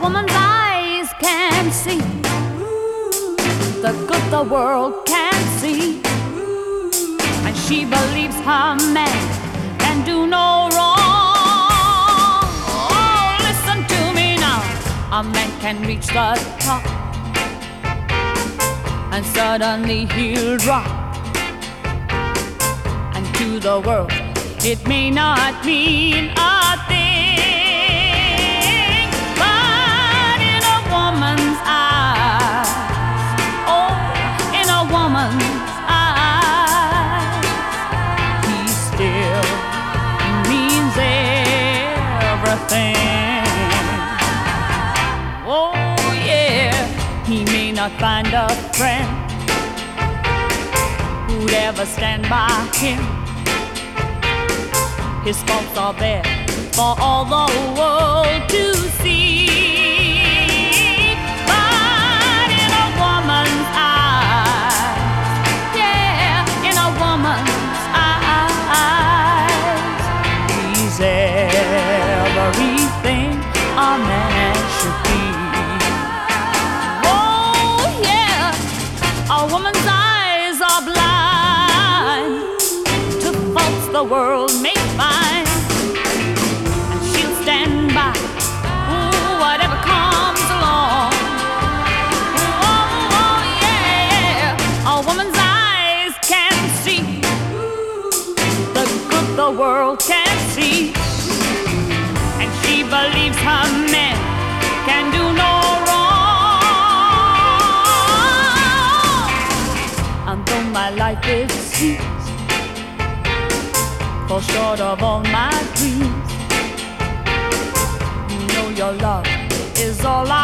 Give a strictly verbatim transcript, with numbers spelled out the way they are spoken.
woman's eyes can see the good the world can see, and she believes her man can do no wrong. Oh, listen to me now. A man can reach the top, and suddenly he'll drop. And to the world it may not mean a thing, but in a woman's eyes, oh, in a woman's eyes, he still means everything. Oh yeah, he may not find a friend who'd ever stand by him. His faults are there for all the world to see. But in a woman's eyes, yeah, in a woman's eyes, he's everything a man should be. Oh yeah, a woman's eyes are blind to faults the world may find, and she'll stand by, ooh, whatever comes along. Oh, oh yeah, a woman's eyes can see the good the world can see, and she believes her man can do no wrong. And though my life is sweet, fall short of all my dreams, you know your love is all I